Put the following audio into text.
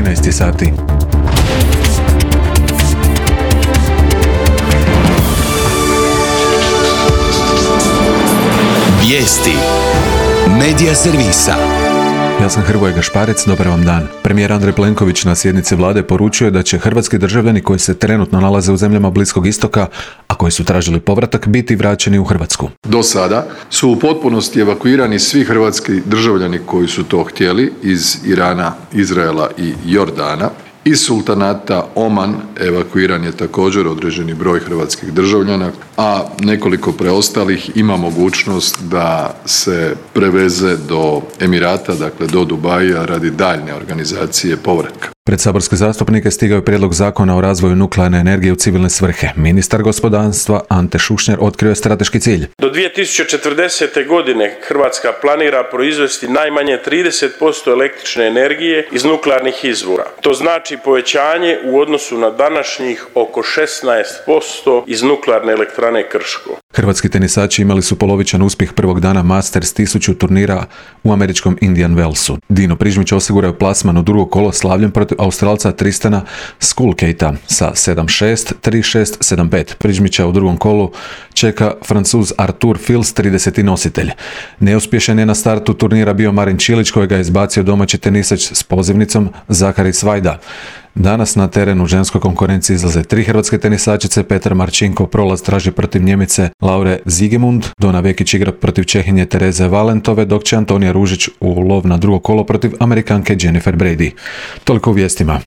13 sati. Vijesti Medija servisa. Ja sam Hrvoje Gašparec, dobar vam dan. Premijer Andrej Plenković na sjednici vlade poručio je da će hrvatski državljani koji se trenutno nalaze u zemljama Bliskog istoka, a koji su tražili povratak, biti vraćeni u Hrvatsku. Do sada su u potpunosti evakuirani svi hrvatski državljani koji su to htjeli iz Irana, Izraela i Jordana. Iz sultanata Oman evakuiran je također određeni broj hrvatskih državljana, a nekoliko preostalih ima mogućnost da se preveze do Emirata, dakle do Dubaija radi daljnje organizacije povratka. Pred saborske zastupnike stigao je prijedlog zakona o razvoju nuklearne energije u civilne svrhe. Ministar gospodarstva Ante Šušnjar otkrio je strateški cilj. Do 2040. godine Hrvatska planira proizvesti najmanje 30% električne energije iz nuklearnih izvora. To znači povećanje u odnosu na današnjih oko 16% iz nuklearne elektrane Krško. Hrvatski tenisači imali su polovičan uspjeh prvog dana Masters 1000 turnira u američkom Indian Wellsu. Dino Prižmić osigurao plasman u drugo kolo slavljem protiv Australca Tristana Skulkejta sa 7-6, 3-6, 7-5. Prižmića u drugom kolu čeka Francuz Artur Fils, 30. nositelj. Neuspješan je na startu turnira bio Marin Čilić, kojega je izbacio domaći tenisač s pozivnicom Zahari Svajda. Danas na terenu ženskoj konkurenciji izlaze 3 hrvatske tenisačice. Petar Marčinko prolaz traži protiv Njemice Laure Zigemund, Dona Vekić igra protiv Čehinje Tereze Valentove, dok će Antonija Ružić u lov na drugo kolo protiv Amerikanke Jennifer Brady. Toliko u vijestima.